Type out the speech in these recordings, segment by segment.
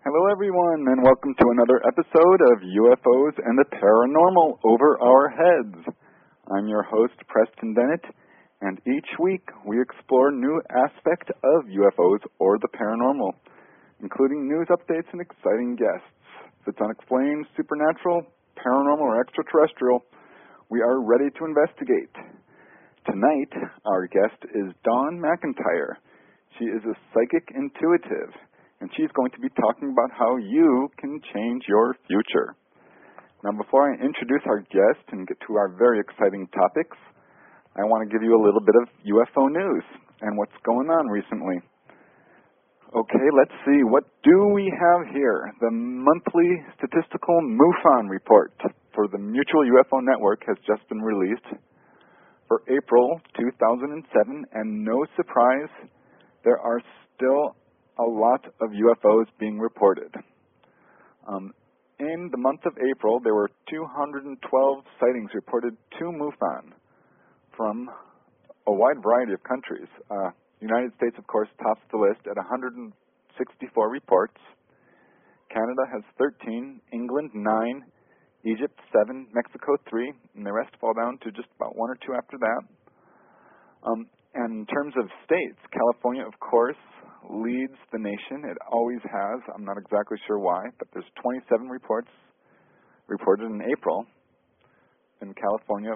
Hello everyone, and welcome to another episode of UFOs and the Paranormal Over Our Heads. I'm your host, Preston Bennett, and each week we explore new aspect of UFOs or the paranormal, including news updates and exciting guests. If it's unexplained, supernatural, paranormal, or extraterrestrial, we are ready to investigate. Tonight, our guest is Dawn McIntyre. She is a psychic intuitive, and she's going to be talking about how you can change your future. Now, before I introduce our guest and get to our very exciting topics, I want to give you a little bit of UFO news and what's going on recently. Okay, let's see. What do we have here? The monthly statistical MUFON report for the Mutual UFO Network has just been released for April 2007, and no surprise, there are still a lot of UFOs being reported. In the month of April, there were 212 sightings reported to MUFON from a wide variety of countries. United States, of course, tops the list at 164 reports. Canada has 13, England 9, Egypt 7, Mexico 3, and the rest fall down to just about 1 or 2 after that. And in terms of states, California, of course, leads the nation. It always has. I'm not exactly sure why, but there's 27 reports reported in April in California,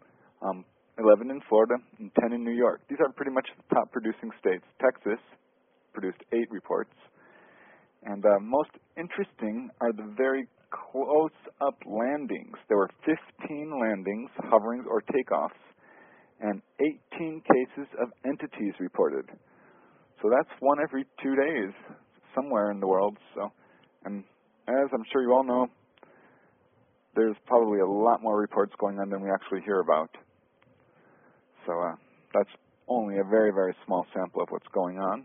11 in Florida, and 10 in New York. These are pretty much the top producing states. Texas produced 8 reports. And most interesting are the very close-up landings. There were 15 landings, hoverings, or takeoffs, and 18 cases of entities reported. So that's one every 2 days somewhere in the world. So, and as I'm sure you all know, there's probably a lot more reports going on than we actually hear about. So that's only a very, very small sample of what's going on.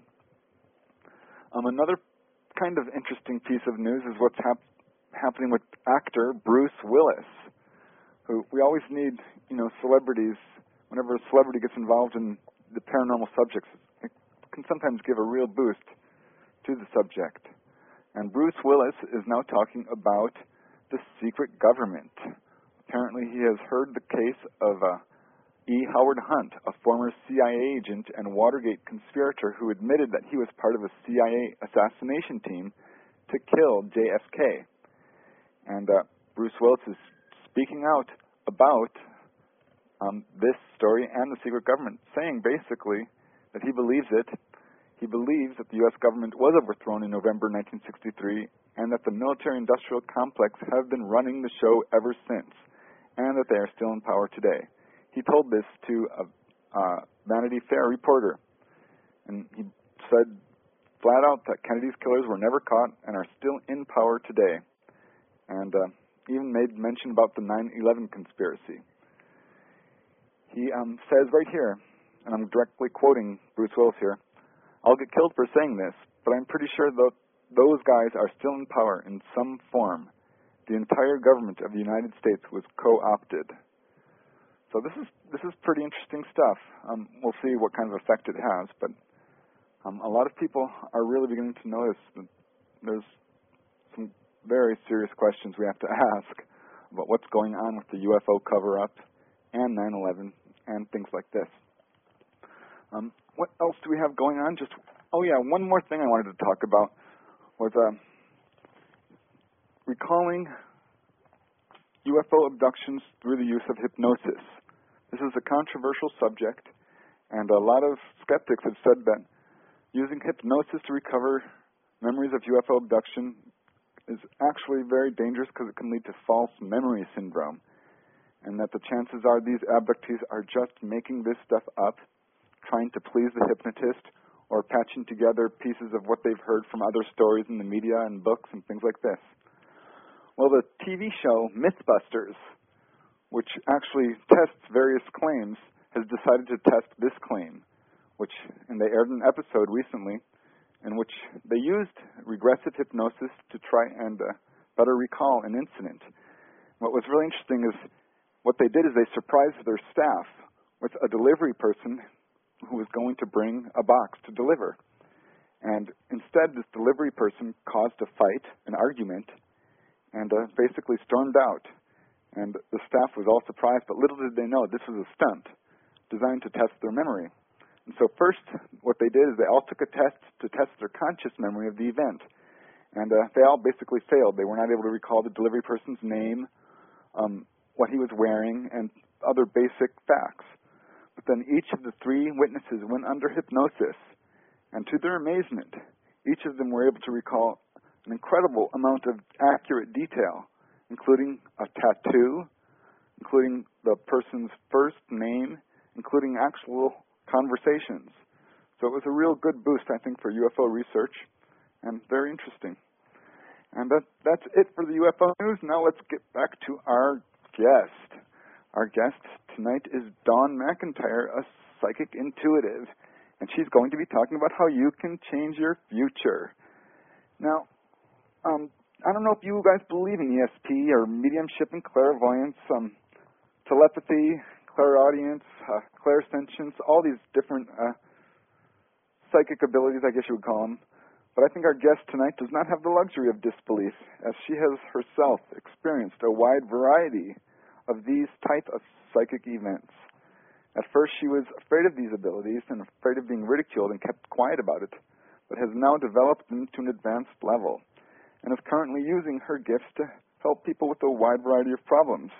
Another kind of interesting piece of news is what's happening with actor Bruce Willis, who we always need, celebrities. Whenever a celebrity gets involved in the paranormal subjects, it can sometimes give a real boost to the subject. And Bruce Willis is now talking about the secret government. Apparently he has heard the case of E. Howard Hunt, a former CIA agent and Watergate conspirator who admitted that he was part of a CIA assassination team to kill JFK. And Bruce Willis is speaking out about this story and the secret government, saying basically that he believes it. He believes that the U.S. government was overthrown in November 1963 and that the military-industrial complex have been running the show ever since, and that they are still in power today. He told this to a Vanity Fair reporter, and he said flat out that Kennedy's killers were never caught and are still in power today, and even made mention about the 9/11 conspiracy. He says right here, and I'm directly quoting Bruce Willis here, "I'll get killed for saying this, but I'm pretty sure that those guys are still in power in some form. The entire government of the United States was co-opted." So this is pretty interesting stuff. We'll see what kind of effect it has, but a lot of people are really beginning to notice that there's some very serious questions we have to ask about what's going on with the UFO cover-up and 9/11 and things like this. What else do we have going on? One more thing I wanted to talk about was recalling UFO abductions through the use of hypnosis. This is a controversial subject, and a lot of skeptics have said that using hypnosis to recover memories of UFO abduction is actually very dangerous because it can lead to false memory syndrome, and that the chances are these abductees are just making this stuff up, trying to please the hypnotist, or patching together pieces of what they've heard from other stories in the media and books and things like this. Well, the TV show Mythbusters, which actually tests various claims, has decided to test this claim, and they aired an episode recently in which they used regressive hypnosis to try and better recall an incident. What was really interesting is what they did is they surprised their staff with a delivery person who was going to bring a box to deliver. And instead, this delivery person caused a fight, an argument, and basically stormed out. And the staff was all surprised, but little did they know this was a stunt designed to test their memory. And so first, what they did is they all took a test to test their conscious memory of the event. And they all basically failed. They were not able to recall the delivery person's name, what he was wearing, and other basic facts. But then each of the three witnesses went under hypnosis, and to their amazement, each of them were able to recall an incredible amount of accurate detail, including a tattoo, including the person's first name, including actual conversations. So it was a real good boost, I think, for UFO research, and very interesting. And that's it for the UFO news. Now let's get back to our guest. Our guest tonight is Dawn McIntyre, a psychic intuitive, and she's going to be talking about how you can change your future. Now, I don't know if you guys believe in ESP or mediumship and clairvoyance, telepathy, clairaudience, clairsentience, all these different psychic abilities, I guess you would call them. But I think our guest tonight does not have the luxury of disbelief, as she has herself experienced a wide variety of these type of psychic events. At first, she was afraid of these abilities and afraid of being ridiculed and kept quiet about it, but has now developed them to an advanced level and is currently using her gifts to help people with a wide variety of problems.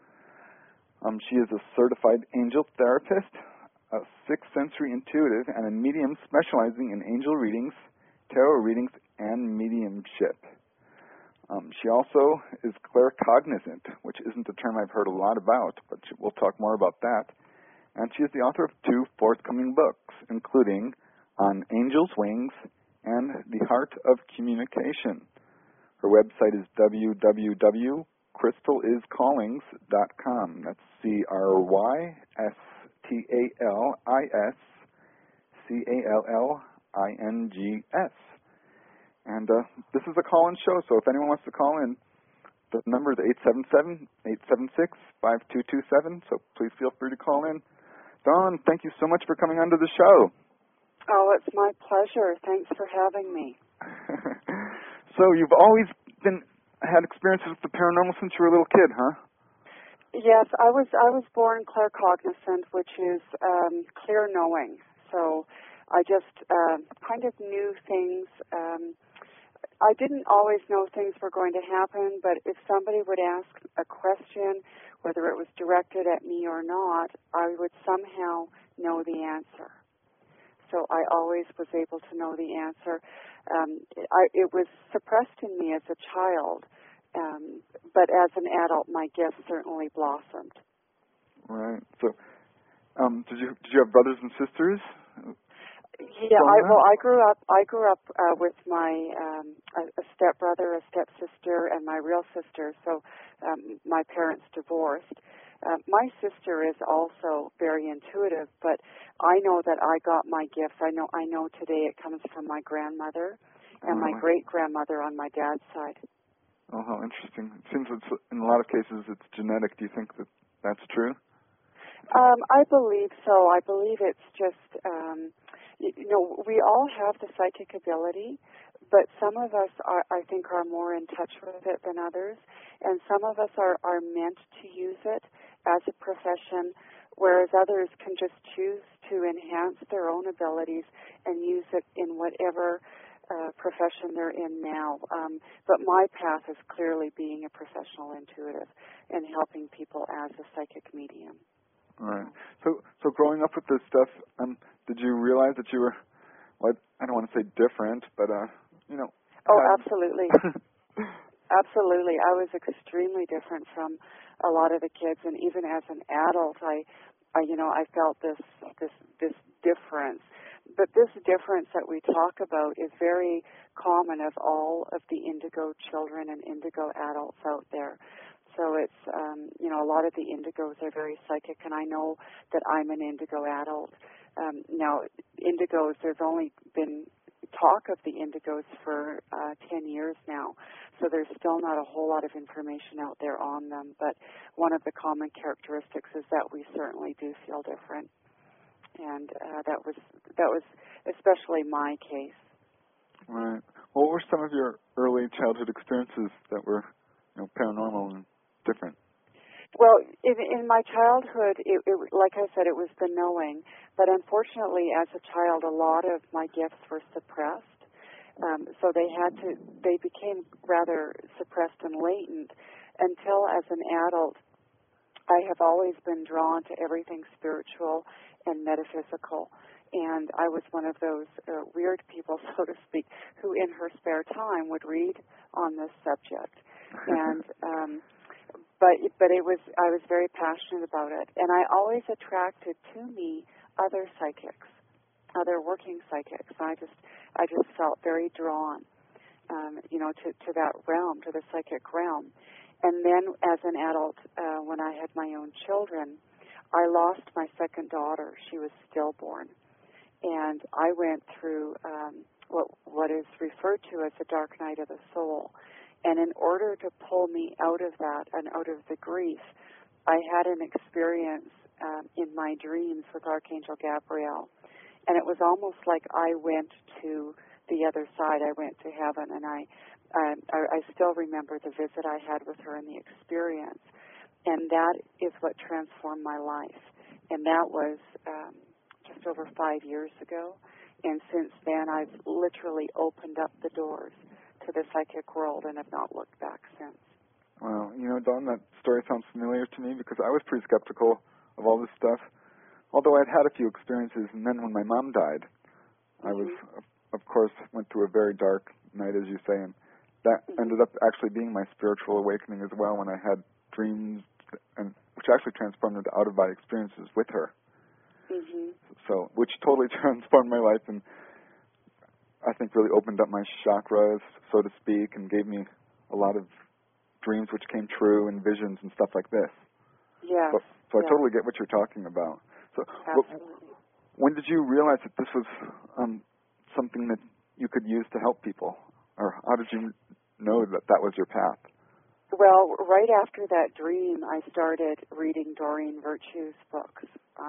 She is a certified angel therapist, a sixth sensory intuitive, and a medium specializing in angel readings, tarot readings, and mediumship. She also is claircognizant, which isn't a term I've heard a lot about, but we'll talk more about that. And she is the author of 2 forthcoming books, including On Angel's Wings and The Heart of Communication. Her website is www.crystaliscallings.com. That's CrystalIsCallings. And this is a call-in show, so if anyone wants to call in, the number is 877-876-5227, so please feel free to call in. Dawn, thank you so much for coming onto the show. Oh, it's my pleasure. Thanks for having me. So you've always had experiences with the paranormal since you were a little kid, huh? Yes, I was born claircognizant, which is clear knowing. So I just kind of knew things. I didn't always know things were going to happen, but if somebody would ask a question, whether it was directed at me or not, I would somehow know the answer. So I always was able to know the answer. It was suppressed in me as a child, but as an adult, my gifts certainly blossomed. Right. So, did you have brothers and sisters? Yeah, I grew up with my a stepbrother, a stepsister, and my real sister. So my parents divorced. My sister is also very intuitive, but I know that I got my gifts. I know today it comes from my grandmother and my great-grandmother on my dad's side. Oh, how interesting. It seems in a lot of cases it's genetic. Do you think that that's true? I believe so. I believe it's just, we all have the psychic ability, but some of us I think are more in touch with it than others, and some of us are meant to use it as a profession, whereas others can just choose to enhance their own abilities and use it in whatever profession they're in now. But my path is clearly being a professional intuitive and helping people as a psychic medium. All right. So growing up with this stuff, did you realize that you were, well, I don't want to say different, but Oh, absolutely. Absolutely. I was extremely different from a lot of the kids, and even as an adult, I felt this difference. But this difference that we talk about is very common of all of the indigo children and indigo adults out there. So it's, a lot of the indigos are very psychic, and I know that I'm an indigo adult. Now, indigos, there's only been talk of the indigos for 10 years now, so there's still not a whole lot of information out there on them. But one of the common characteristics is that we certainly do feel different, and that was especially my case. Right. What were some of your early childhood experiences that were, paranormal and different? Well, in my childhood, like I said, it was the knowing. But unfortunately, as a child, a lot of my gifts were suppressed. So they became rather suppressed and latent until, as an adult, I have always been drawn to everything spiritual and metaphysical. And I was one of those weird people, so to speak, who in her spare time would read on this subject. And but I was very passionate about it. And I always attracted to me other psychics, other working psychics. I just felt very drawn, to that realm, to the psychic realm. And then as an adult, when I had my own children, I lost my second daughter. She was stillborn. And I went through what is referred to as the dark night of the soul. And in order to pull me out of that and out of the grief, I had an experience in my dreams with Archangel Gabriel. And it was almost like I went to the other side. I went to heaven, and I still remember the visit I had with her and the experience. And that is what transformed my life. And that was just over 5 years ago. And since then, I've literally opened up the doors to the psychic world and have not looked back since. Wow. Dawn, that story sounds familiar to me because I was pretty skeptical of all this stuff. Although I'd had a few experiences, and then when my mom died, I was, of course, went through a very dark night, as you say, and that ended up actually being my spiritual awakening as well when I had dreams, and which actually transformed into out-of-body experiences with her. So, which totally transformed my life and I think really opened up my chakras, so to speak, and gave me a lot of dreams which came true and visions and stuff like this. Yes. So I totally get what you're talking about. So when did you realize that this was something that you could use to help people? Or how did you know that that was your path? Well, right after that dream, I started reading Doreen Virtue's books.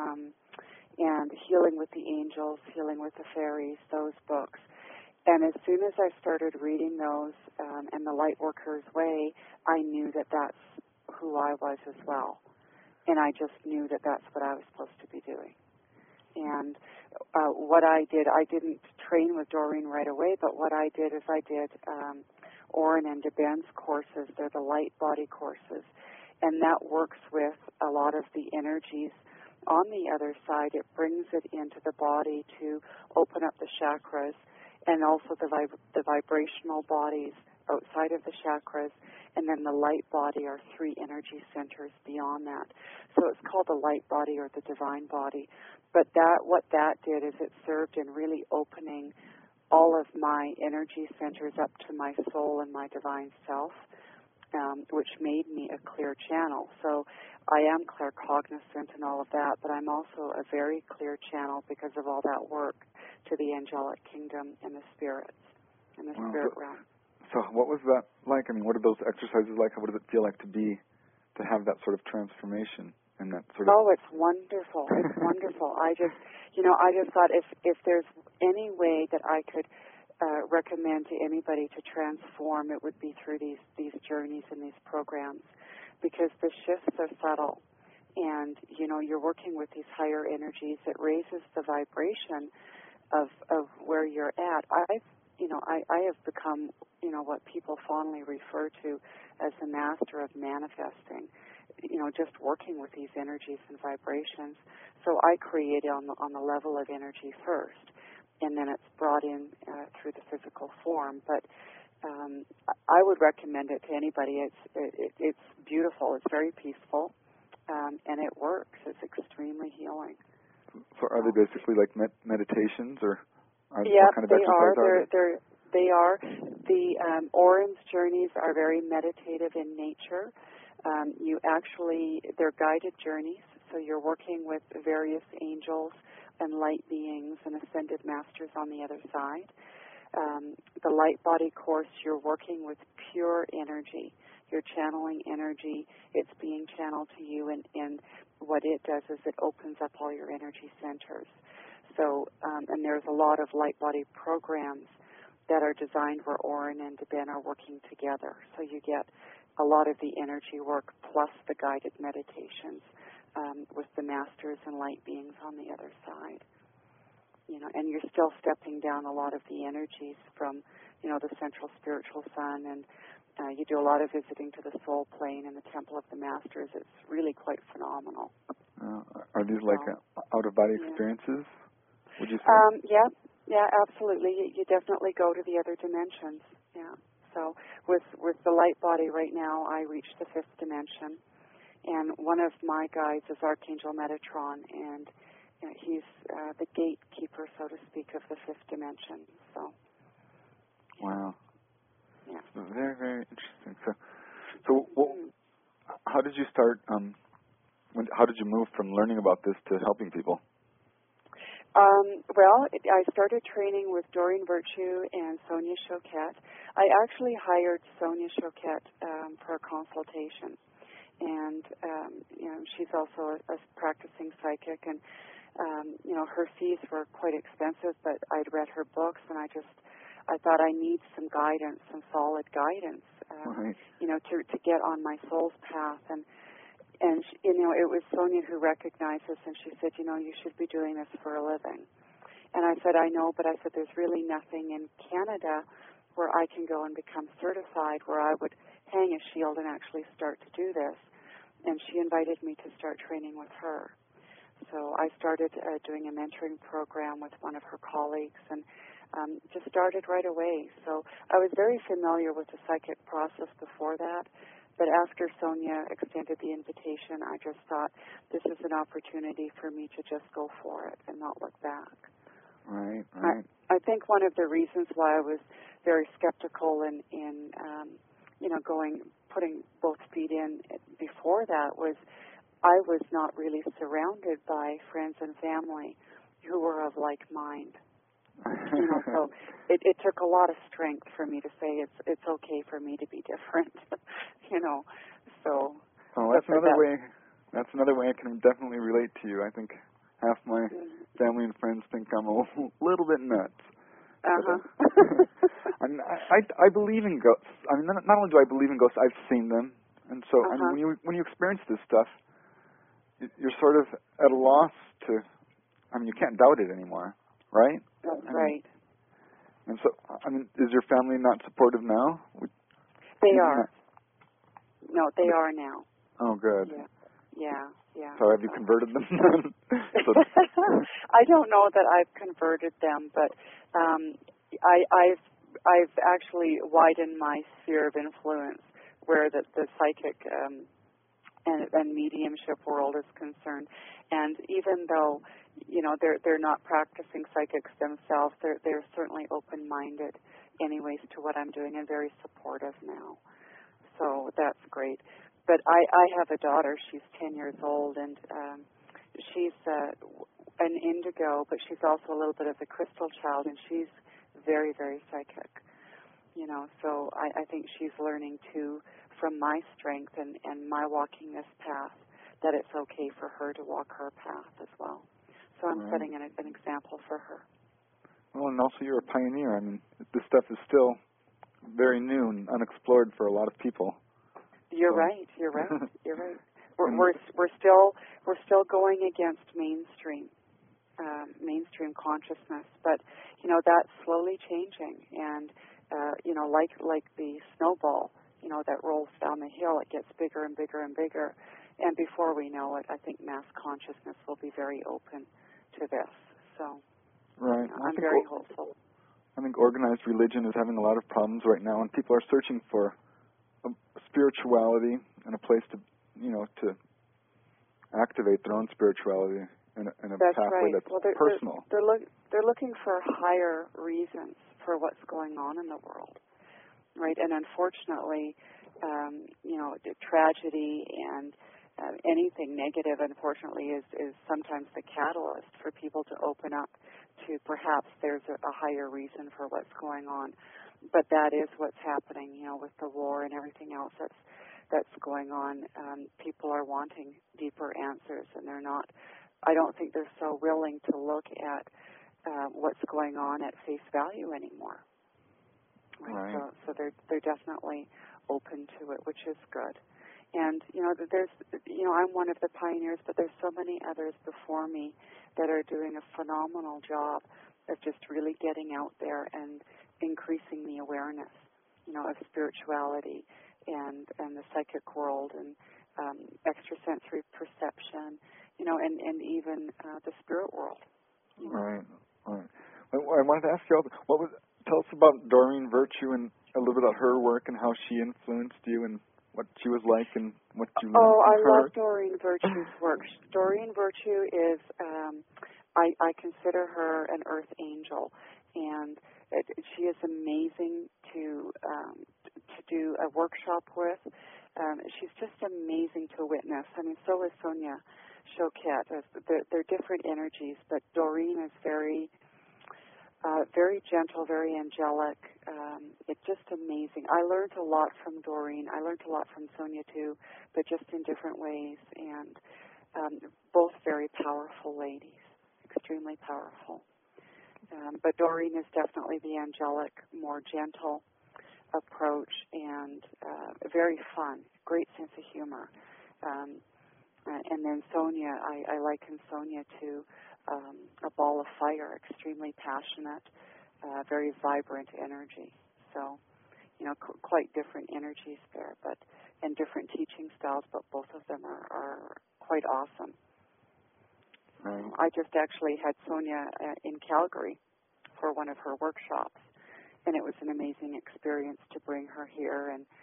And Healing with the Angels, Healing with the Fairies, those books. And as soon as I started reading those and The Lightworker's Way, I knew that that's who I was as well. And I just knew that that's what I was supposed to be doing. And what I did, I didn't train with Doreen right away, but what I did is I did Oren and DeBen's courses. They're the light body courses. And that works with a lot of the energies on the other side. It brings it into the body to open up the chakras and also the vibrational bodies outside of the chakras, and then the light body are 3 energy centers beyond that. So it's called the light body or the divine body. But what that did is it served in really opening all of my energy centers up to my soul and my divine self, which made me a clear channel. So I am claircognizant and all of that, but I'm also a very clear channel because of all that work to the angelic kingdom and the spirits, and the spirit realm. So what was that like? I mean, what are those exercises like? What does it feel like to have that sort of transformation and that sort of... Oh, it's wonderful. It's wonderful. I just thought if there's any way that I could recommend to anybody to transform, it would be through these journeys and these programs, because the shifts are subtle, and you're working with these higher energies. It raises the vibration of where you're at. I have become what people fondly refer to as the master of manifesting. Just working with these energies and vibrations. So I create on the level of energy first, and then it's brought in through the physical form. But I would recommend it to anybody. It's beautiful. It's very peaceful, and it works. It's extremely healing. So are they basically like meditations, or what kind of they exercise are. they? They are. The Oren's journeys are very meditative in nature. They're guided journeys, so you're working with various angels and light beings and ascended masters on the other side. The light body course, you're working with pure energy. You're channeling energy. It's being channeled to you, and what it does is it opens up all your energy centers. So, and there's a lot of light body programs that are designed where Oren and Ben are working together. So you get a lot of the energy work plus the guided meditations with the masters and light beings on the other side. And you're still stepping down a lot of the energies from, the central spiritual sun, and you do a lot of visiting to the soul plane and the temple of the masters. It's really quite phenomenal. Are these like out-of-body experiences, would you say? Yeah, absolutely. You definitely go to the other dimensions. Yeah. So with the light body right now, I reach the 5th dimension, and one of my guides is Archangel Metatron, and he's the gatekeeper, so to speak, of the 5th dimension. So. Wow. Yeah. Very, very interesting. So how did you start? How did you move from learning about this to helping people? I started training with Doreen Virtue and Sonia Choquette. I actually hired Sonia Choquette for a consultation, and she's also a practicing psychic, and her fees were quite expensive, but I'd read her books, and I thought I need some guidance, some solid guidance, right. To get on my soul's path. And it was Sonia who recognized this, and she said, you should be doing this for a living. And I said, I know, but I said, there's really nothing in Canada where I can go and become certified, where I would hang a shield and actually start to do this. And she invited me to start training with her. So I started doing a mentoring program with one of her colleagues, and just started right away. So I was very familiar with the psychic process before that, but after Sonia extended the invitation, I just thought this is an opportunity for me to just go for it and not look back. Right. I think one of the reasons why I was very skeptical in putting both feet in before that was I was not really surrounded by friends and family who were of like mind. So it took a lot of strength for me to say it's okay for me to be different. So. Oh, that's another way. That's another way I can definitely relate to you. I think half my family and friends think I'm a little bit nuts. I believe in ghosts. I mean, not only do I believe in ghosts, I've seen them, and so I mean, when you experience this stuff, you're sort of at a loss to. I mean, you can't doubt it anymore, right? That's right. And so, I mean, is your family not supportive now? They are. No, they are now. Oh, good. Yeah. So have you converted them? I don't know that I've converted them, but I've actually widened my sphere of influence where the psychic and mediumship world is concerned. And even though they're not practicing psychics themselves, they're certainly open-minded anyways to what I'm doing and very supportive now. So that's great. But I have a daughter. She's 10 years old, and she's an indigo, but she's also a little bit of a crystal child, and she's very, very psychic. So I think she's learning too from my strength and my walking this path that it's okay for her to walk her path as well. So I'm setting an example for her. Well, and also you're a pioneer. I mean, this stuff is still very new and unexplored for a lot of people. You're right. We're still going against mainstream consciousness, but that's slowly changing. And like the snowball, that rolls down the hill, it gets bigger and bigger and bigger. And before we know it, I think mass consciousness will be very open to this. So, right. I'm very hopeful. I think organized religion is having a lot of problems right now, and people are searching for a spirituality and a place to activate their own spirituality in a pathway that's personal. They're looking for higher reasons for what's going on in the world, right? And unfortunately, the tragedy and anything negative, unfortunately, is sometimes the catalyst for people to open up to perhaps there's a higher reason for what's going on. But that is what's happening, with the war and everything else that's going on. People are wanting deeper answers, and they're not. I don't think they're so willing to look at what's going on at face value anymore. Right. So they're definitely open to it, which is good. And there's I'm one of the pioneers, but there's so many others before me that are doing a phenomenal job of just really getting out there and increasing the awareness, of spirituality and the psychic world and extrasensory perception, and even the spirit world. Right. Right. I wanted to ask you, tell us about Doreen Virtue and a little bit about her work and how she influenced you and what she was like and what you learned from I her. love Doreen Virtue's work. Doreen Virtue is, I consider her an earth angel, and she is amazing to do a workshop with. She's just amazing to witness. I mean, so is Sonia Choquette. They're different energies, but Doreen is very gentle, very angelic. It's just amazing. I learned a lot from Doreen. I learned a lot from Sonia too, but just in different ways. And both very powerful ladies, extremely powerful. But Doreen is definitely the angelic, more gentle approach, and very fun, great sense of humor. And then Sonia, I liken Sonia to a ball of fire, extremely passionate, very vibrant energy. So, quite different energies there, and different teaching styles, but both of them are quite awesome. Right. I just actually had Sonia in Calgary for one of her workshops, and it was an amazing experience to bring her here and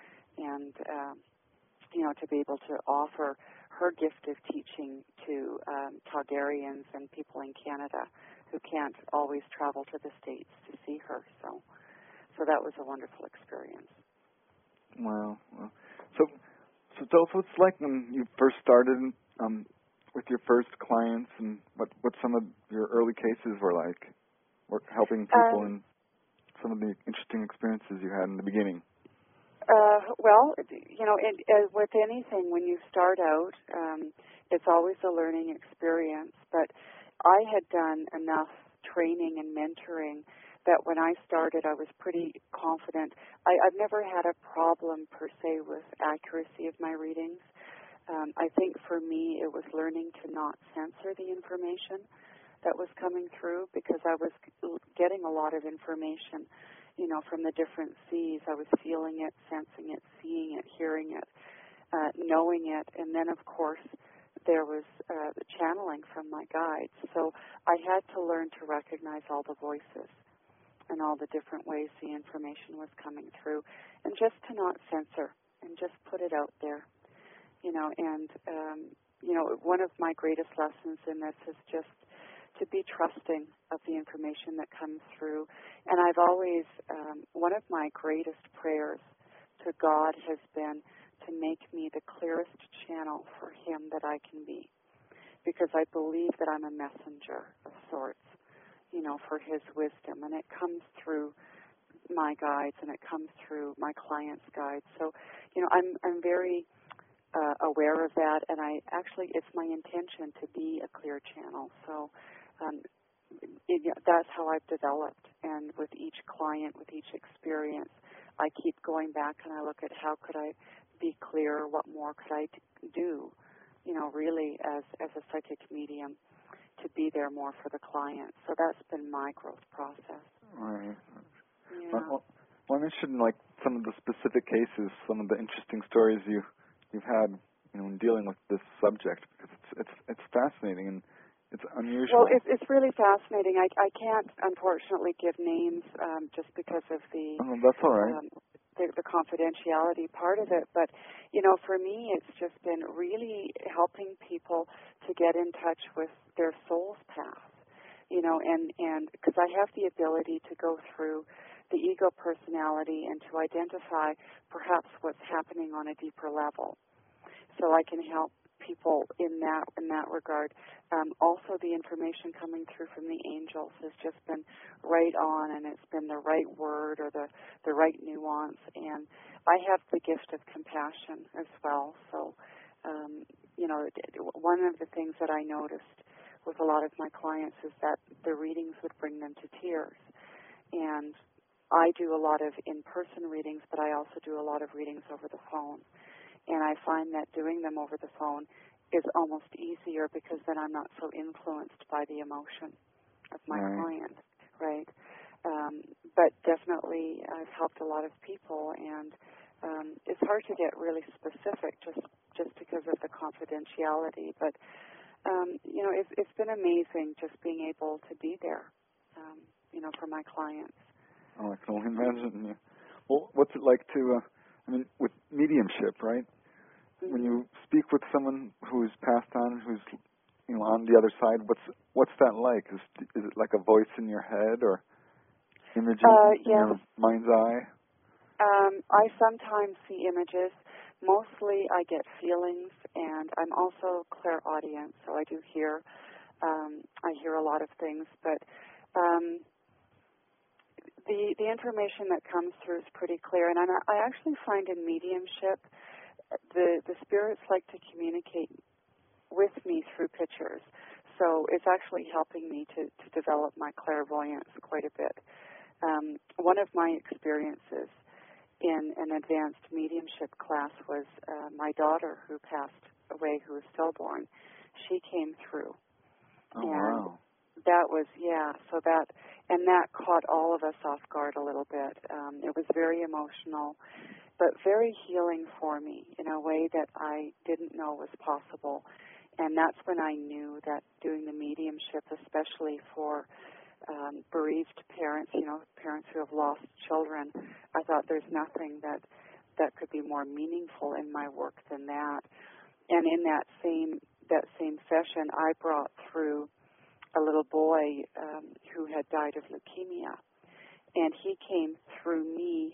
to be able to offer her gift of teaching to Calgarians and people in Canada who can't always travel to the States to see her. So that was a wonderful experience. Wow. So tell us what it's like when you first started with your first clients, and what some of your early cases were like, helping people, and some of the interesting experiences you had in the beginning. Well, with anything, when you start out, it's always a learning experience. But I had done enough training and mentoring that when I started, I was pretty confident. I've never had a problem, per se, with accuracy of my readings. I think for me, it was learning to not censor the information that was coming through, because I was getting a lot of information from the different C's. I was feeling it, sensing it, seeing it, hearing it, knowing it. And then, of course, there was the channeling from my guides. So I had to learn to recognize all the voices and all the different ways the information was coming through, and just to not censor and just put it out there. One of my greatest lessons in this is just to be trusting of the information that comes through. And I've always, one of my greatest prayers to God has been to make me the clearest channel for Him that I can be, because I believe that I'm a messenger of sorts, for His wisdom. And it comes through my guides, and it comes through my clients' guides. So, I'm very aware of that, and it's my intention to be a clear channel. So that's how I've developed. And with each client, with each experience, I keep going back and I look at how could I be clearer, what more could I do, really as a psychic medium, to be there more for the client. So that's been my growth process. Right. Yeah. Well, I'm interested in some of the specific cases, some of the interesting stories you've had, in dealing with this subject, because it's fascinating and it's unusual. Well, it's really fascinating. I can't, unfortunately, give names just because of the that's all right. The confidentiality part of it. But, for me, it's just been really helping people to get in touch with their soul's path, and because I have the ability to go through the ego personality and to identify perhaps what's happening on a deeper level. So I can help people in that regard. Also, the information coming through from the angels has just been right on, and it's been the right word or the right nuance. And I have the gift of compassion as well. So, one of the things that I noticed with a lot of my clients is that the readings would bring them to tears. And I do a lot of in-person readings, but I also do a lot of readings over the phone. And I find that doing them over the phone is almost easier because then I'm not so influenced by the emotion of my client, right? But definitely I've helped a lot of people, and it's hard to get really specific just because of the confidentiality. But, it's been amazing just being able to be there, for my clients. Oh, I can only imagine. Yeah. Well, what's it like to, with mediumship, right? Mm-hmm. When you speak with someone who's passed on, who's, on the other side, what's that like? Is it like a voice in your head or images in your mind's eye? I sometimes see images. Mostly I get feelings, and I'm also clairaudient, so I do hear. I hear a lot of things, but the information that comes through is pretty clear. And I actually find in mediumship, the spirits like to communicate with me through pictures. So it's actually helping me to develop my clairvoyance quite a bit. One of my experiences in an advanced mediumship class was my daughter who passed away, who was stillborn. She came through. Oh, wow. That was, so that caught all of us off guard a little bit. It was very emotional, but very healing for me in a way that I didn't know was possible. And that's when I knew that doing the mediumship, especially for bereaved parents, parents who have lost children, I thought there's nothing that could be more meaningful in my work than that. And in that same session, I brought through a little boy who had died of leukemia, and he came through me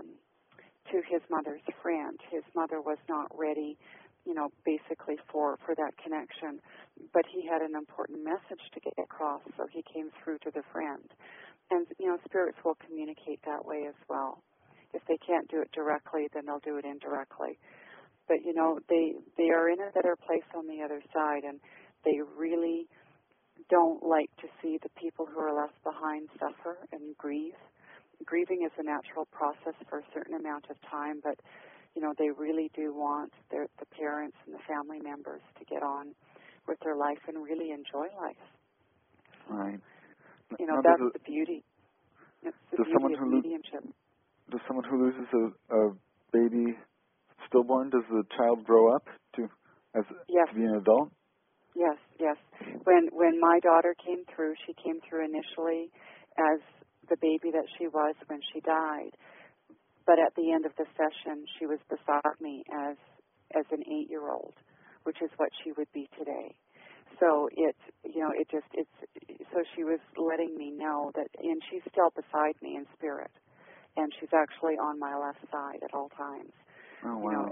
to his mother's friend. His mother was not ready, basically for that connection, but he had an important message to get across, so he came through to the friend. And, spirits will communicate that way as well. If they can't do it directly, then they'll do it indirectly. But, they are in a better place on the other side, and they really don't like to see the people who are left behind suffer and grieve. Grieving is a natural process for a certain amount of time, but, they really do want the parents and the family members to get on with their life and really enjoy life. Right. That's the beauty. It's the beauty of mediumship. Does someone who loses a baby stillborn, does the child grow up to be an adult? Yes. When my daughter came through, she came through initially as the baby that she was when she died. But at the end of the session, she was beside me as an 8-year-old, which is what she would be today. So so she was letting me know that, and she's still beside me in spirit, and she's actually on my left side at all times. Oh, wow.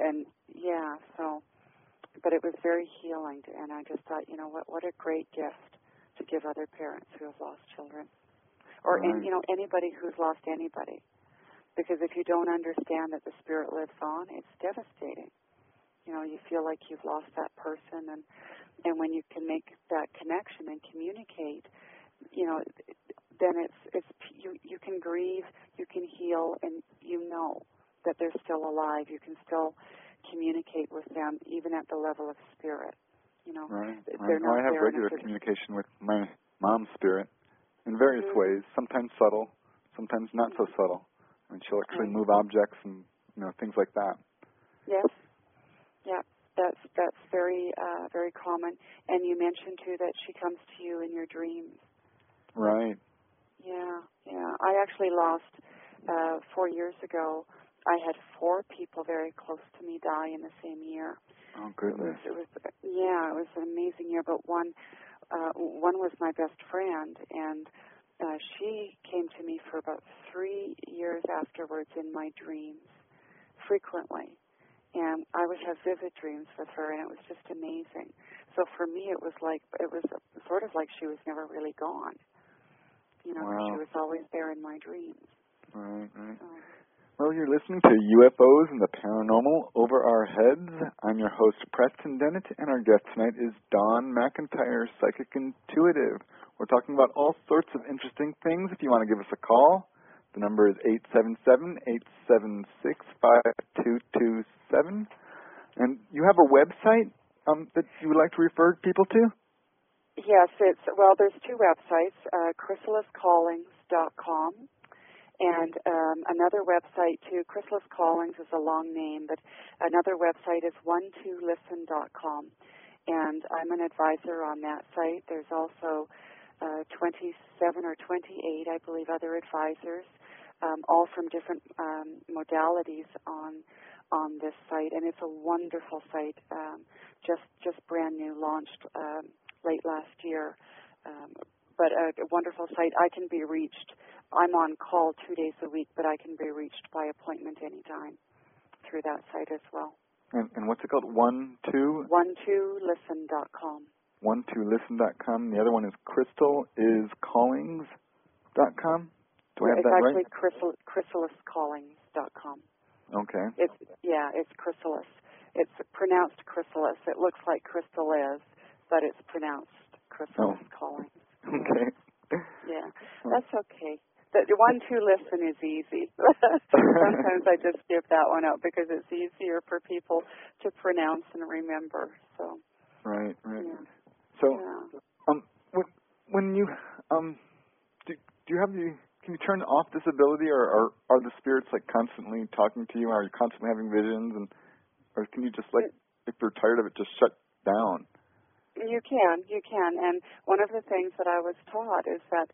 But it was very healing, and I just thought, what a great gift to give other parents who have lost children, or anybody who's lost anybody. Because if you don't understand that the spirit lives on, it's devastating. You feel like you've lost that person, and when you can make that connection and communicate, then it's you can grieve, you can heal, and that they're still alive. You can still communicate with them, even at the level of spirit. Right. I have regular communication with my mom's spirit in various ways, sometimes subtle, sometimes not so subtle. And she'll actually move objects and things like that. Yes. Yeah. That's very very common. And you mentioned too that she comes to you in your dreams. Right. Yeah. I actually lost 4 years ago. I had 4 people very close to me die in the same year. Oh goodness. It was an amazing year. But one was my best friend, and she came to me for about 3 years afterwards in my dreams, frequently. And I would have vivid dreams with her, and it was just amazing. So for me, it was sort of like she was never really gone. Wow. She was always there in my dreams. Right. Well, you're listening to UFOs and the Paranormal Over Our Heads. I'm your host, Preston Dennett, and our guest tonight is Dawn McIntyre, Psychic Intuitive. We're talking about all sorts of interesting things. If you want to give us a call, The number is 877-876-5227. And you have a website that you would like to refer people to? Yes, there's two websites, chrysaliscallings.com and another website too. Chrysalis Callings is a long name, but another website is 12listen.com. And I'm an advisor on that site. There's also 27 or 28, I believe, other advisors, all from different modalities on this site, and it's a wonderful site, just brand new, launched late last year, but a wonderful site. I can be reached. I'm on call 2 days a week, but I can be reached by appointment anytime through that site as well. And what's it called? 12listen.com. 12listen.com. The other one is crysaliscallings.com. Do I have that right? It's actually chrysaliscallings.com. Okay. It's Chrysalis. It's pronounced Chrysalis. It looks like crystal is, but it's pronounced Chrysalis Callings. Okay. Yeah, that's okay. The 12listen is easy. Sometimes I just give that one up because it's easier for people to pronounce and remember. So. Right. Yeah. So, yeah. when you do you have can you turn off this ability, or are the spirits like constantly talking to you? Are you constantly having visions, or can you just if you're tired of it, just shut down? You can, and one of the things that I was taught is that,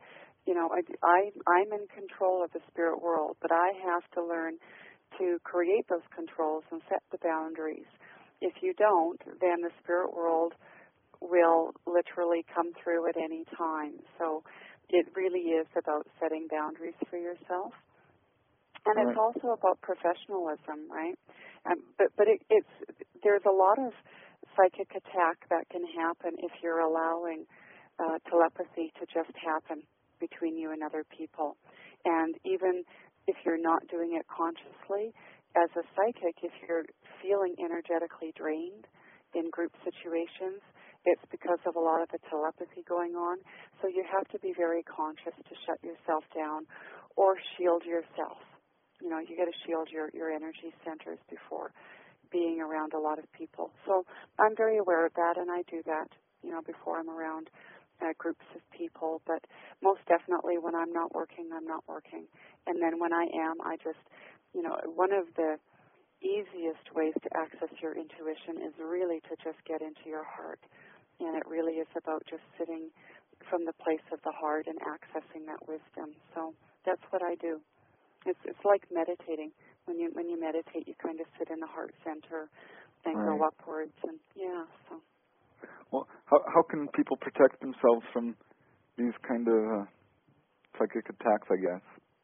I'm in control of the spirit world, but I have to learn to create those controls and set the boundaries. If you don't, then the spirit world will literally come through at any time. So it really is about setting boundaries for yourself. And it's also about professionalism, right? But there's a lot of psychic attack that can happen if you're allowing telepathy to just happen between you and other people. And even if you're not doing it consciously, as a psychic, if you're feeling energetically drained in group situations, it's because of a lot of the telepathy going on. So you have to be very conscious to shut yourself down or shield yourself. You got to shield your energy centers before being around a lot of people. So I'm very aware of that, and I do that, before I'm around groups of people. But most definitely when I'm not working, I'm not working. And then when I am, I just, one of the easiest ways to access your intuition is really to just get into your heart. And it really is about just sitting from the place of the heart and accessing that wisdom. So that's what I do. It's like meditating. When you meditate, you kind of sit in the heart center and go upwards. And so. Well, how can people protect themselves from these kind of psychic attacks, I guess?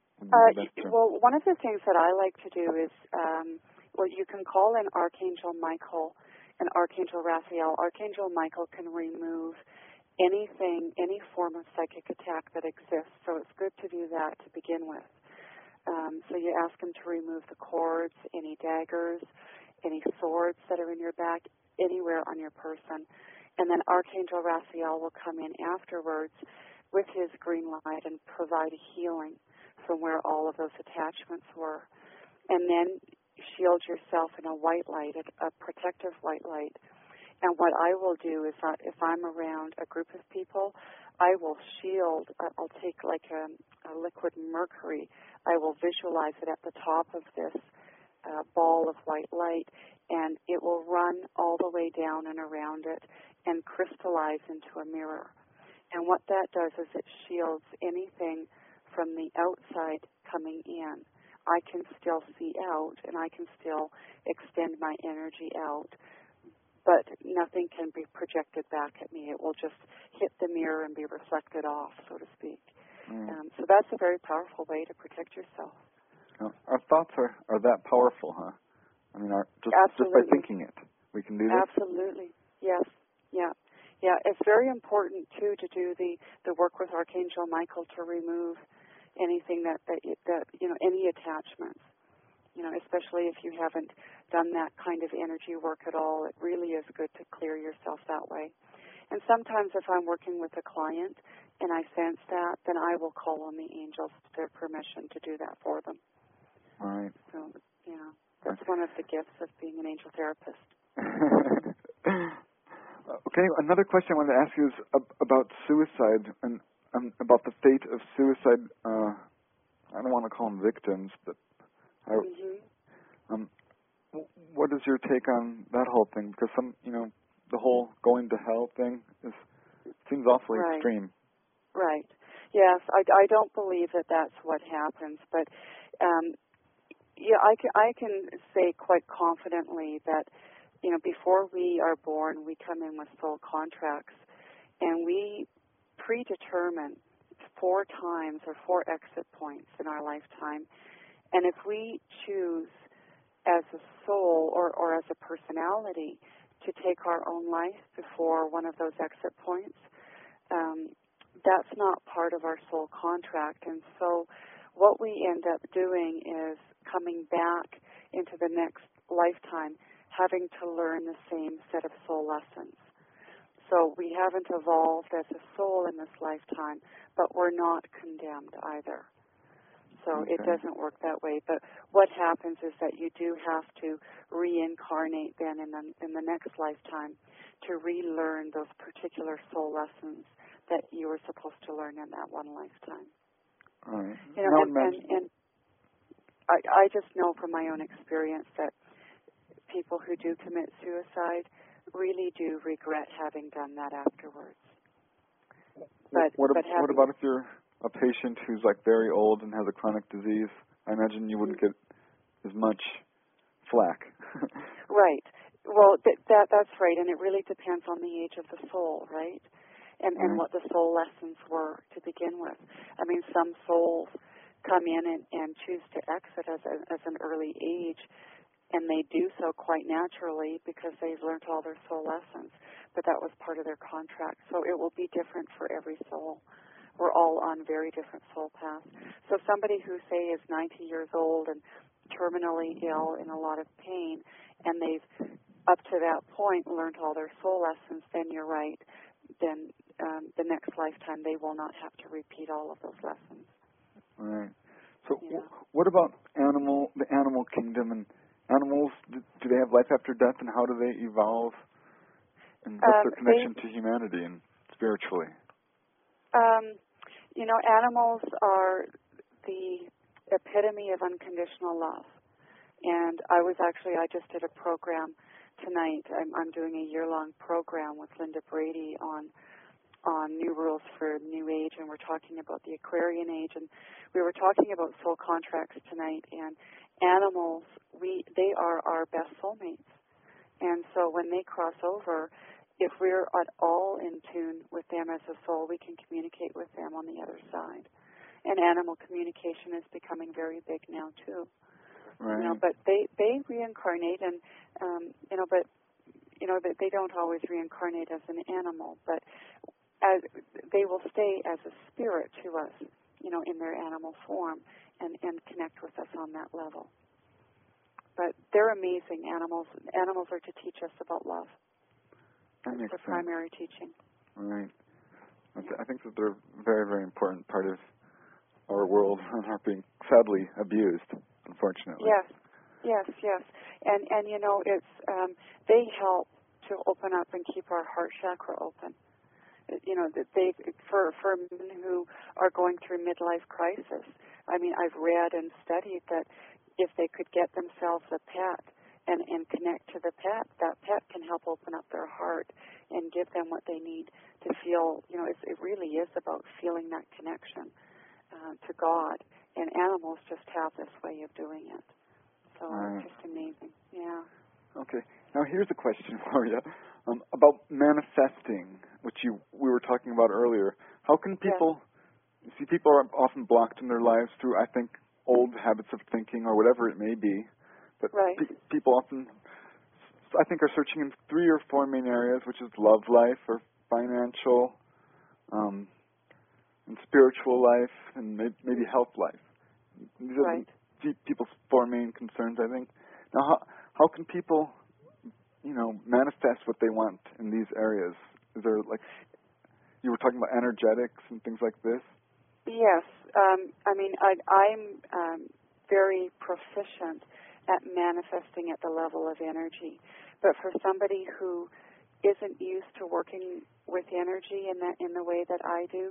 Well, one of the things that I like to do is, you can call in Archangel Michael and Archangel Raphael. Archangel Michael can remove any form of psychic attack that exists. So it's good to do that to begin with. So you ask him to remove the cords, any daggers, any swords that are in your back, anywhere on your person. And then Archangel Raphael will come in afterwards with his green light and provide a healing from where all of those attachments were. And then shield yourself in a white light, a protective white light. And what I will do is if I'm around a group of people, I will shield, I'll take like a liquid mercury, I will visualize it at the top of this ball of white light, and it will run all the way down and around it and crystallize into a mirror. And what that does is it shields anything from the outside coming in. I can still see out, and I can still extend my energy out, but nothing can be projected back at me. It will just hit the mirror and be reflected off, so to speak. So that's a very powerful way to protect yourself. Our thoughts are that powerful, huh? I mean, just by thinking it, we can do this? Absolutely. Yes. Yeah. It's very important, too, to do the work with Archangel Michael to remove anything that any attachments. Especially if you haven't done that kind of energy work at all, it really is good to clear yourself that way. And sometimes if I'm working with a client and I sense that, then I will call on the angels for their permission to do that for them. All right. So, yeah, that's one of the gifts of being an angel therapist. Okay, another question I wanted to ask you is about suicide and about the fate of suicide. I don't want to call them victims, but what is your take on that whole thing? Because the whole going to hell thing seems awfully extreme. Right. Yes, I don't believe that that's what happens, but I can say quite confidently that before we are born, we come in with soul contracts, and we predetermine 4 times or 4 exit points in our lifetime. And if we choose as a soul or as a personality to take our own life before one of those exit points, that's not part of our soul contract. And so what we end up doing is coming back into the next lifetime having to learn the same set of soul lessons. So we haven't evolved as a soul in this lifetime, but we're not condemned either. So it doesn't work that way. But what happens is that you do have to reincarnate then in the next lifetime to relearn those particular soul lessons that you were supposed to learn in that one lifetime. All right. And I just know from my own experience that people who do commit suicide really do regret having done that afterwards. But what about if you're a patient who's like very old and has a chronic disease? I imagine you wouldn't get as much flack. Right. Well, that's right, and it really depends on the age of the soul, right? And what the soul lessons were to begin with. I mean, some souls come in and choose to exit as an early age, and they do so quite naturally because they've learned all their soul lessons. But that was part of their contract. So it will be different for every soul. We're all on very different soul paths. So somebody who, say, is 90 years old and terminally ill in a lot of pain, and they've, up to that point, learned all their soul lessons, then you're right. Then the next lifetime, they will not have to repeat all of those lessons. All right. So what about the animal kingdom and animals? Do they have life after death, and how do they evolve? And what's their connection to humanity and spiritually? Animals are the epitome of unconditional love. And I just did a program tonight. I'm doing a year-long program with Linda Brady on new rules for New Age, and we're talking about the Aquarian Age, and we were talking about soul contracts tonight. And animals, they are our best soulmates. And so when they cross over, if we're at all in tune with them as a soul, we can communicate with them on the other side. And animal communication is becoming very big now too. Right. But they reincarnate, and they don't always reincarnate as an animal, but as they will stay as a spirit to us, in their animal form, and connect with us on that level. But they're amazing animals. Animals are to teach us about love. That's the primary teaching. Right. I think that they're a very, very important part of our world and are being sadly abused, unfortunately. Yes. And it's they help to open up and keep our heart chakra open. That for men who are going through midlife crisis. I mean, I've read and studied that if they could get themselves a pet and connect to the pet, that pet can help open up their heart and give them what they need to feel. It really is about feeling that connection to God, and animals just have this way of doing it. So it's just amazing. Yeah. Okay. Now here's a question for you about manifesting, which we were talking about earlier. How can people? You see, people are often blocked in their lives through, I think, old habits of thinking or whatever it may be. But people often, I think, are searching in 3 or 4 main areas, which is love life or financial, and spiritual life, and maybe health life. These are people's 4 main concerns, I think. Now, how can people, manifest what they want in these areas? Is there you were talking about energetics and things like this? Yes. I'm very proficient at manifesting at the level of energy. But for somebody who isn't used to working with energy in the way that I do,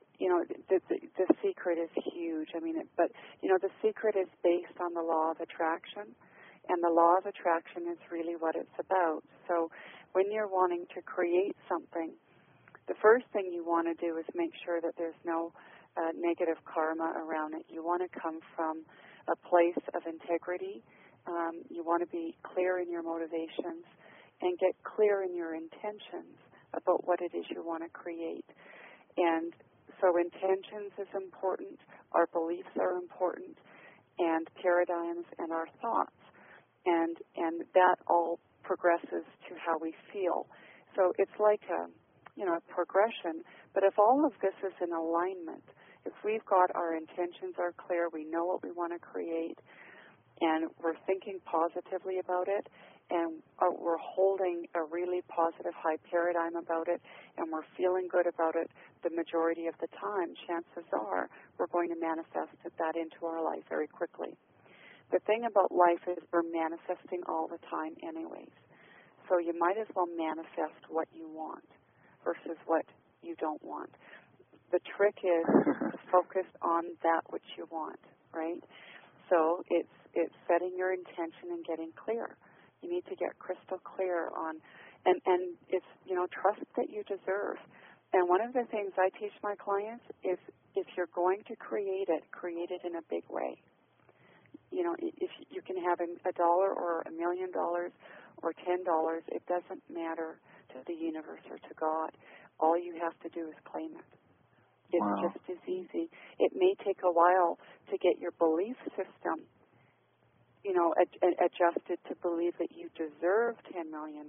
the secret is huge. The secret is based on the law of attraction, and the law of attraction is really what it's about. So when you're wanting to create something, the first thing you want to do is make sure that there's no negative karma around it. You want to come from a place of integrity. You want to be clear in your motivations and get clear in your intentions about what it is you want to create. And so intentions is important, our beliefs are important, and paradigms and our thoughts. And that all progresses to how we feel. So it's like a progression. But if all of this is in alignment, if we've got our intentions are clear, we know what we want to create, and we're thinking positively about it, and we're holding a really positive high paradigm about it, and we're feeling good about it the majority of the time, chances are we're going to manifest that into our life very quickly. The thing about life is we're manifesting all the time anyways. So you might as well manifest what you want versus what you don't want. The trick is to focus on that which you want, right? So it's setting your intention and getting clear. You need to get crystal clear on, and it's, trust that you deserve. And one of the things I teach my clients is if you're going to create it in a big way. If you can have $1 or $1 million or $10, it doesn't matter to the universe or to God. All you have to do is claim it. It's just as easy. It may take a while to get your belief system, adjusted to believe that you deserve $10 million,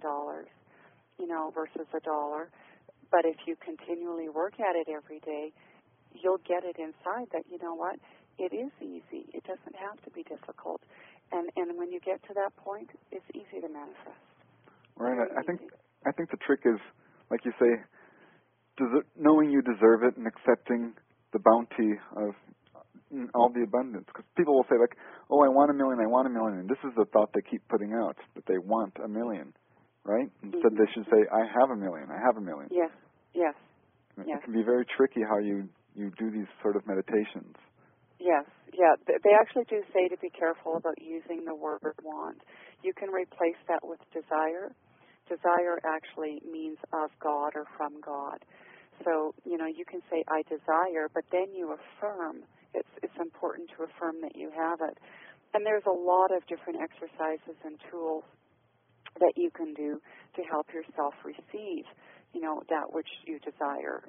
versus $1. But if you continually work at it every day, you'll get it inside that, it is easy. It doesn't have to be difficult. And when you get to that point, it's easy to manifest. Right. I think the trick is, like you say, knowing you deserve it and accepting the bounty of all the abundance. Because people will say, like, I want $1 million, I want $1 million. And this is the thought they keep putting out, that they want $1 million, right? Instead they should say, I have $1 million, I have $1 million. Yes. It can be very tricky how you do these sort of meditations. Yes, yeah. They actually do say to be careful about using the word want. You can replace that with desire. Desire actually means of God or from God. So, you can say, I desire, but then you affirm. It's important to affirm that you have it. And there's a lot of different exercises and tools that you can do to help yourself receive, that which you desire.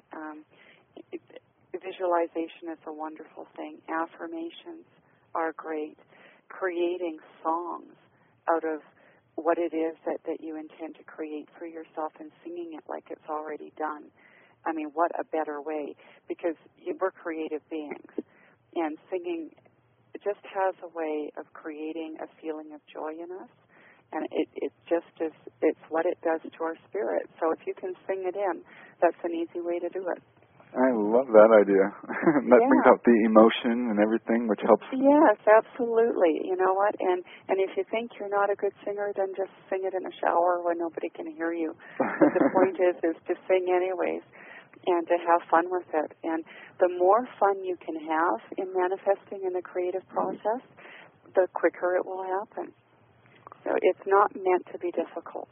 Visualization is a wonderful thing. Affirmations are great. Creating songs out of what it is that you intend to create for yourself and singing it like it's already done. What a better way, because we're creative beings, and singing just has a way of creating a feeling of joy in us, and it's what it does to our spirit. So if you can sing it in, that's an easy way to do it. I love that idea. That brings out the emotion and everything, which helps. Yes, absolutely. You know what? And if you think you're not a good singer, then just sing it in a shower when nobody can hear you. But the point is to sing anyways and to have fun with it. And the more fun you can have in manifesting in the creative process, the quicker it will happen. So it's not meant to be difficult.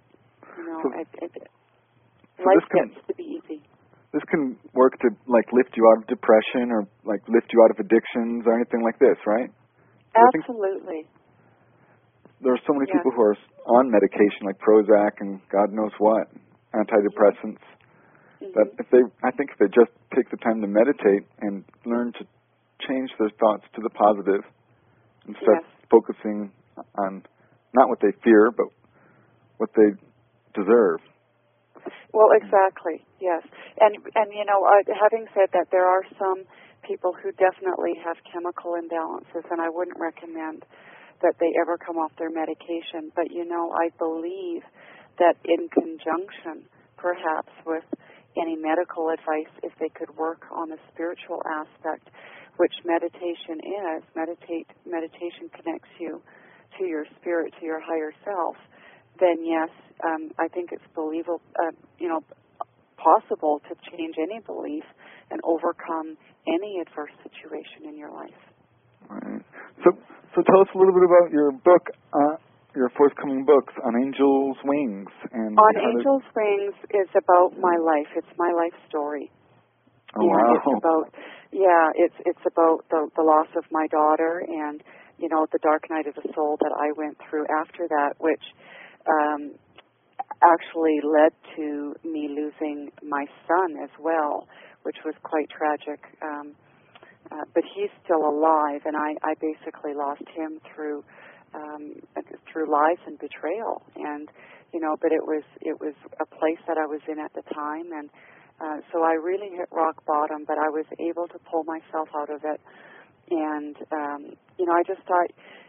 Life gets to be easy. This can work to lift you out of depression or lift you out of addictions or anything like this, right? Absolutely. There are so many people who are on medication like Prozac and God knows what, antidepressants, that if they just take the time to meditate and learn to change their thoughts to the positive and start focusing on not what they fear, but what they deserve. Well, exactly, yes. And having said that, there are some people who definitely have chemical imbalances, and I wouldn't recommend that they ever come off their medication. But, I believe that in conjunction, perhaps, with any medical advice if they could work on the spiritual aspect, which meditation is. Meditation connects you to your spirit, to your higher self. Then yes, I think it's believable, possible to change any belief and overcome any adverse situation in your life. Right. So tell us a little bit about your book, your forthcoming books, On Angels' Wings. And On Angels' Wings is about my life. It's my life story. Oh, wow. It's about the loss of my daughter and, the dark night of the soul that I went through after that, which actually led to me losing my son as well, which was quite tragic. But he's still alive, and I basically lost him through lies and betrayal. And but it was a place that I was in at the time, and so I really hit rock bottom. But I was able to pull myself out of it, and I just thought,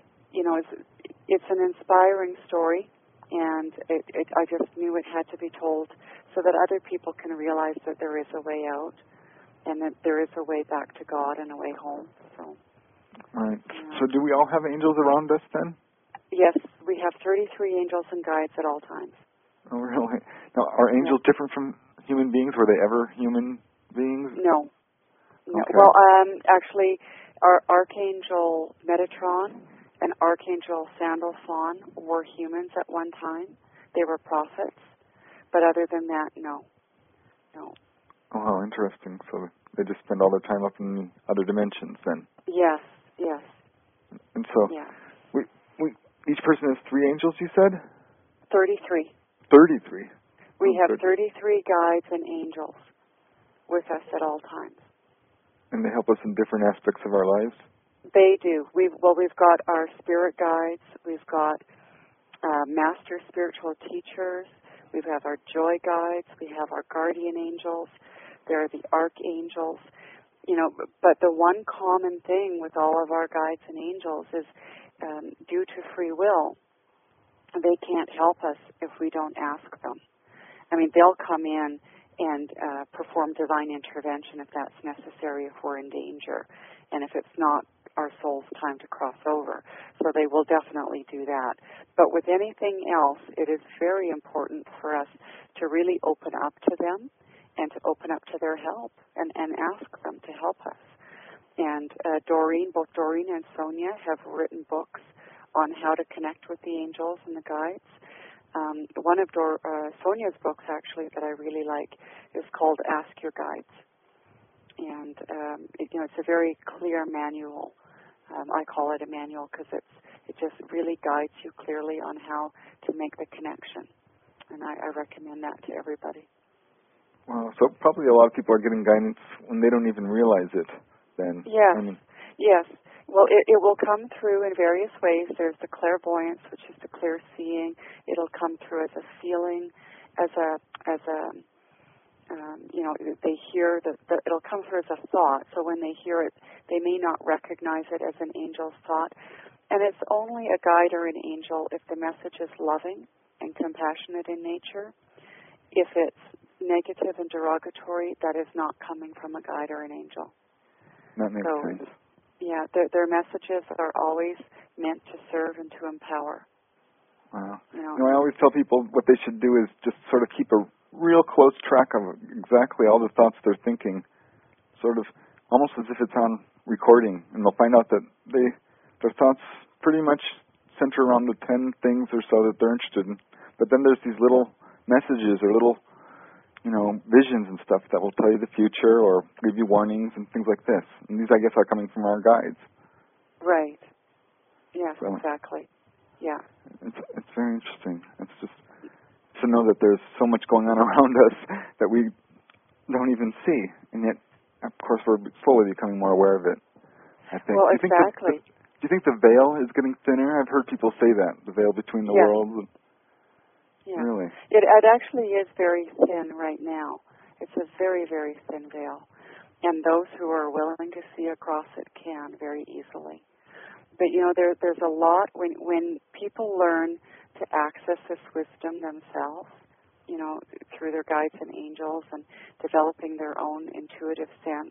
it's an inspiring story, and I just knew it had to be told so that other people can realize that there is a way out, and that there is a way back to God and a way home. So. Right. So do we all have angels around us then? Yes, we have 33 angels and guides at all times. Oh, really? Now, are angels different from human beings? Were they ever human beings? No. Okay. Well, actually, our Archangel Metatron and Archangel Sandalphon were humans at one time. They were prophets. But other than that, no. Oh, how interesting. So they just spend all their time up in the other dimensions then? Yes. And so each person has 3 angels, you said? 33. 33? We have 33 guides and angels with us at all times. And they help us in different aspects of our lives? They do. We've got our spirit guides. We've got master spiritual teachers. We have our joy guides. We have our guardian angels. There are the archangels. But the one common thing with all of our guides and angels is due to free will, they can't help us if we don't ask them. I mean, they'll come in and perform divine intervention if that's necessary, if we're in danger, and if it's not our soul's time to cross over. So they will definitely do that. But with anything else, it is very important for us to really open up to them and to open up to their help and ask them to help us. And both Doreen and Sonia have written books on how to connect with the angels and the guides. One of Sonia's books, actually, that I really like is called Ask Your Guides. And, it's a very clear manual. I call it a manual because it just really guides you clearly on how to make the connection. And I recommend that to everybody. Wow, so probably a lot of people are getting guidance when they don't even realize it then. Yes, yes. Well, it will come through in various ways. There's the clairvoyance, which is the clear seeing. It'll come through as a feeling, they hear it'll come through as a thought. So when they hear it, they may not recognize it as an angel's thought. And it's only a guide or an angel if the message is loving and compassionate in nature. If it's negative and derogatory, that is not coming from a guide or an angel. That makes sense. Yeah, their messages are always meant to serve and to empower. Wow. I always tell people what they should do is just sort of keep a real close track of exactly all the thoughts they're thinking, sort of almost as if it's on recording, and they'll find out that their thoughts pretty much center around the 10 things or so that they're interested in. But then there's these little messages or little visions and stuff that will tell you the future or give you warnings and things like this. And these, I guess, are coming from our guides. Right. Yes, so, exactly. Yeah. It's very interesting. It's just to know that there's so much going on around us that we don't even see. And yet, of course, we're slowly becoming more aware of it, I think. Well, exactly. Do you think the veil is getting thinner? I've heard people say that, the veil between the worlds. Yeah. Really? It actually is very thin right now. It's a very, very thin veil. And those who are willing to see across it can very easily. But, there's a lot, when people learn to access this wisdom themselves through their guides and angels and developing their own intuitive sense,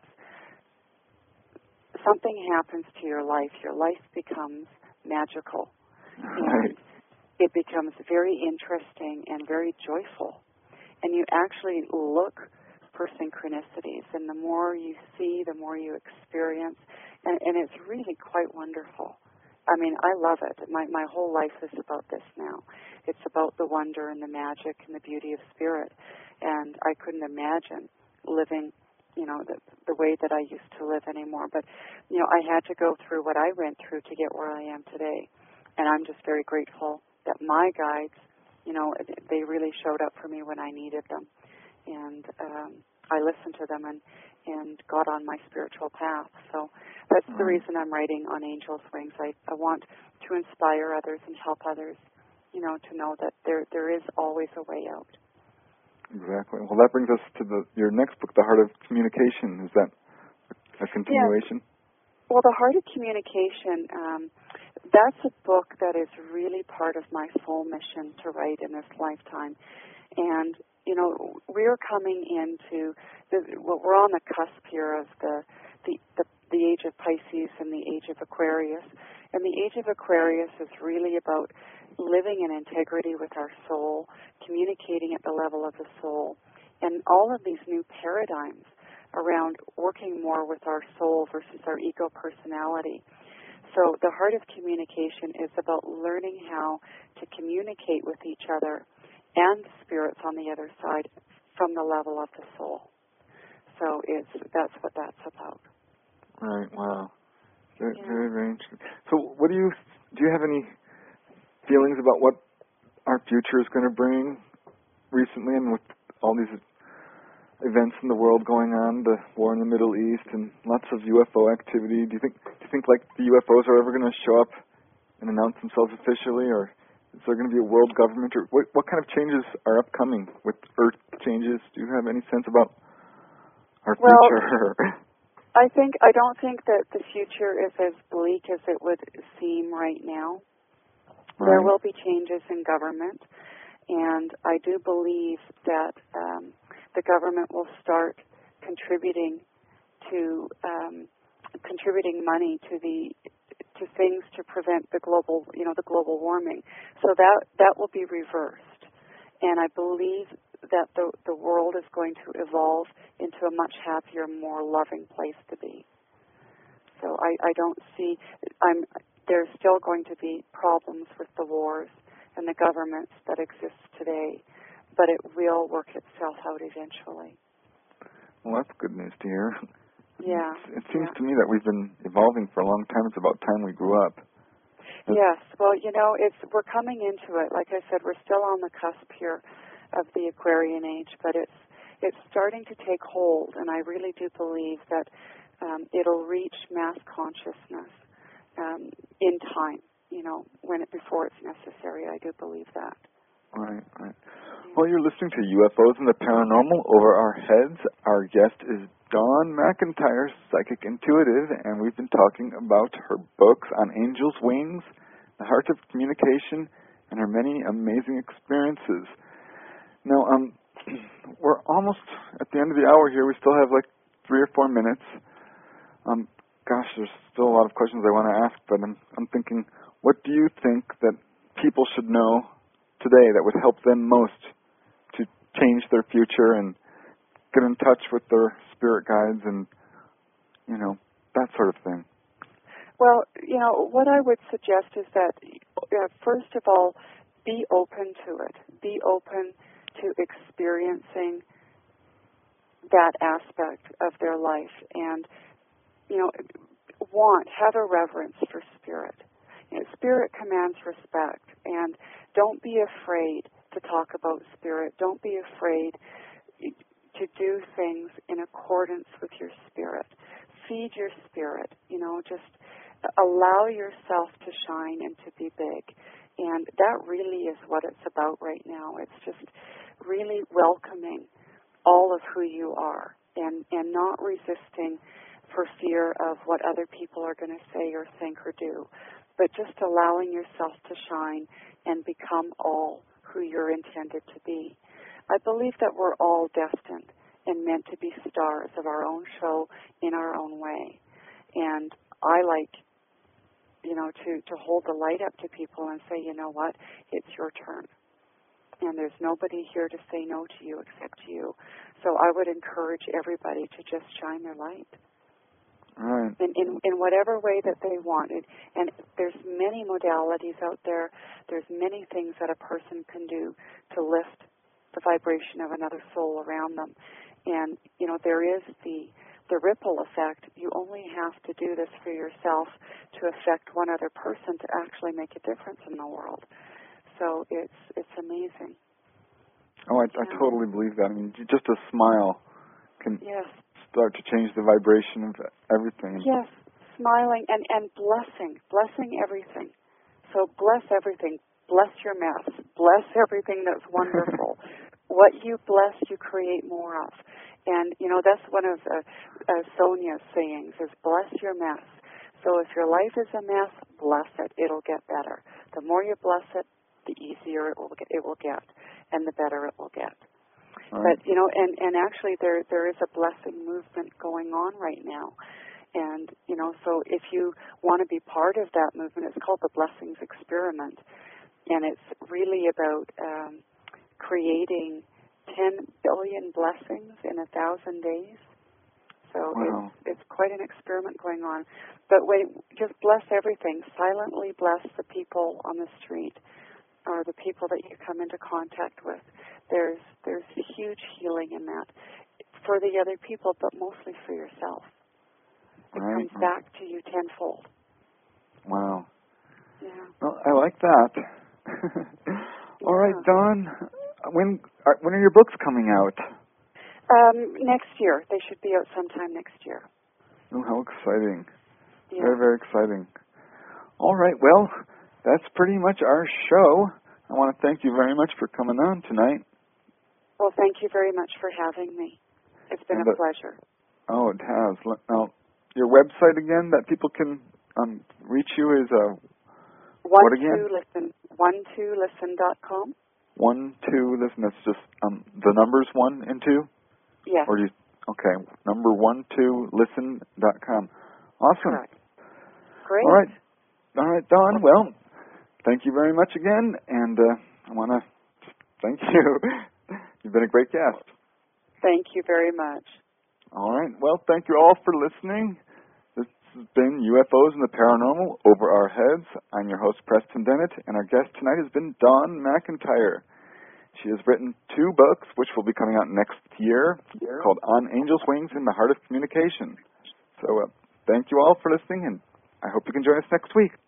something happens to your life. Your life becomes magical. Right. And it becomes very interesting and very joyful. And you actually look for synchronicities. And the more you see, the more you experience. And it's really quite wonderful. I mean, I love it. My whole life is about this now. It's about the wonder and the magic and the beauty of spirit. And I couldn't imagine living, the way that I used to live anymore. But, I had to go through what I went through to get where I am today. And I'm just very grateful that my guides, they really showed up for me when I needed them. And I listened to them and got on my spiritual path. So that's the reason I'm writing on Angel's Wings. I want to inspire others and help others, to know that there is always a way out. Exactly. Well, that brings us to your next book, The Heart of Communication. Is that a continuation? Yeah. Well, The Heart of Communication, that's a book that is really part of my soul mission to write in this lifetime. And, we're coming into, we're on the cusp here of the age of Pisces and the age of Aquarius. And the age of Aquarius is really about living in integrity with our soul, communicating at the level of the soul, and all of these new paradigms around working more with our soul versus our ego personality. So the Heart of Communication is about learning how to communicate with each other and spirits on the other side from the level of the soul. So that's what that's about. Right. Wow. Very, very, very interesting. So, do you have any feelings about what our future is going to bring recently, and with all these events in the world going on, the war in the Middle East, and lots of UFO activity? Do you think like the UFOs are ever going to show up and announce themselves officially, or is there going to be a world government, or what kind of changes are upcoming with Earth changes? Do you have any sense about our future? I don't think that the future is as bleak as it would seem right now. Right. There will be changes in government, and I do believe that the government will start contributing money to things to prevent the global warming. So that will be reversed, and I believe that the world is going to evolve into a much happier, more loving place to be. So I don't see, there's still going to be problems with the wars and the governments that exist today, but it will work itself out eventually. Well, that's good news to hear. Yeah. It seems to me that we've been evolving for a long time. It's about time we grew up. Yes. Well, we're coming into it. Like I said, we're still on the cusp here of the Aquarian age, but it's starting to take hold, and I really do believe that it'll reach mass consciousness in time, before it's necessary. I do believe that. Right. Yeah. Well, you're listening to UFOs and the Paranormal Over Our Heads. Our guest is Dawn McIntyre, psychic intuitive, and we've been talking about her books on Angel's Wings, The Heart of Communication, and her many amazing experiences. Now, we're almost at the end of the hour here. We still have like 3 or 4 minutes. Gosh, there's still a lot of questions I want to ask, but I'm thinking, what do you think that people should know today that would help them most to change their future and get in touch with their spirit guides and, that sort of thing? Well, what I would suggest is that, first of all, be open to it. Be open to experiencing that aspect of their life, and have a reverence for spirit. Spirit commands respect, and don't be afraid to talk about spirit. Don't be afraid to do things in accordance with your spirit. Feed your spirit, just allow yourself to shine and to be big. And that really is what it's about right now. It's just really welcoming all of who you are and not resisting for fear of what other people are going to say or think or do, but just allowing yourself to shine and become all who you're intended to be. I believe that we're all destined and meant to be stars of our own show in our own way. And I like, to hold the light up to people and say, you know what, it's your turn. And there's nobody here to say no to you except you. So I would encourage everybody to just shine their light. Right. In whatever way that they want. And there's many modalities out there. There's many things that a person can do to lift the vibration of another soul around them. And, there is the ripple effect. You only have to do this for yourself to affect one other person to actually make a difference in the world. So it's amazing. Oh, I totally believe that. I mean, just a smile can start to change the vibration of everything. Yes, smiling and blessing everything. So bless everything. Bless your mess. Bless everything that's wonderful. What you bless, you create more of. And, that's one of Sonia's sayings is bless your mess. So if your life is a mess, bless it. It'll get better. The more you bless it, the easier it will get, and the better it will get. Right. But, and actually there is a blessing movement going on right now. And, so if you want to be part of that movement, it's called the Blessings Experiment. And it's really about creating 10 billion blessings in 1,000 days. So wow. it's quite an experiment going on. But just bless everything. Silently bless the people on the street or the people that you come into contact with. There's huge healing in that for the other people, but mostly for yourself. It comes back to you tenfold. Wow. Yeah. Well, I like that. All right, Dawn. When are your books coming out? Next year. They should be out sometime next year. Oh, how exciting. Yeah. Very, very exciting. All right, well, that's pretty much our show. I want to thank you very much for coming on tonight. Well, thank you very much for having me. It's been a pleasure. Oh, it has. Now, your website again that people can reach you is what again? 12listen.com. 12listen. That's just the numbers 1 and 2. Yes. Or okay, number 12listen.com. Awesome. Correct. Great. All right, Dawn. Well, thank you very much again, and I want to thank you. You've been a great guest. Thank you very much. All right. Well, thank you all for listening. This has been UFOs and the Paranormal Over Our Heads. I'm your host, Preston Dennett, and our guest tonight has been Dawn McIntyre. She has written 2 books, which will be coming out next year, called On Angel's Wings in the Heart of Communication. So thank you all for listening, and I hope you can join us next week.